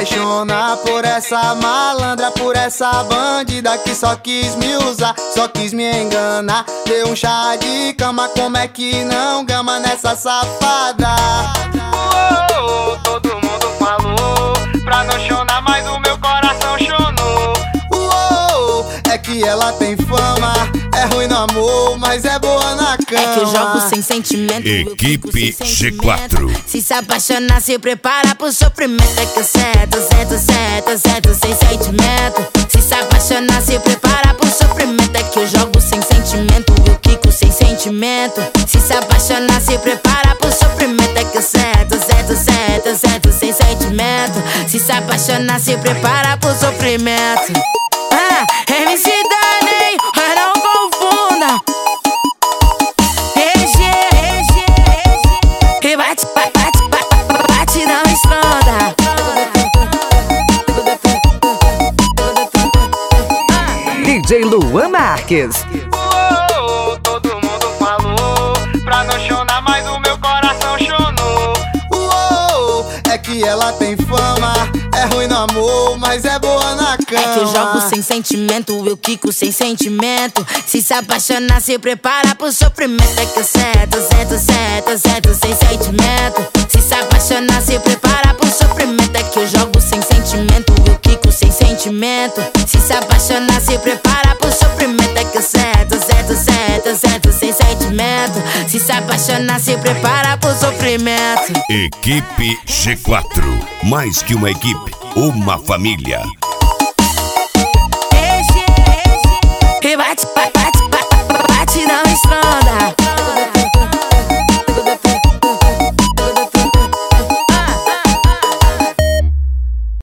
apaixona por essa malandra, por essa bandida que só quis me usar, só quis me enganar. Deu um chá de cama, como é que não gama nessa safada? Todo mundo falou pra não chorar, mas o meu coração chonou. É que ela tem fama, é ruim no amor, mas é boa na cama. É que eu jogo sem sentimento. Equipe G4. Se apaixonar, se prepara pro sofrimento. É que eu certo sem sentimento. Se apaixonar, se prepara pro sofrimento. É que eu jogo sem sentimento, eu quico sem sentimento. Se apaixonar, se prepara pro sofrimento. É que eu certo sem sentimento. Se apaixonar, se prepara pro sofrimento. MC Dani, não confunda. E bate, não esconda. DJ Luan Marques. Todo mundo falou pra não chorar, mas o meu coração chonou. É que ela tem fama, é ruim no amor, mas é boa na cama. É que eu jogo sem sentimento, eu quico sem sentimento. Se apaixonar, se prepara pro sofrimento. É que eu certo sem sentimento. Se apaixonar, se prepara pro sofrimento. É que eu jogo sem sentimento, eu quico sem sentimento. Se apaixonar, se prepara pro sofrimento. É que eu certo sem sentimento. Se apaixonar, se prepara pro sofrimento. Equipe G4. Mais que uma equipe, uma família.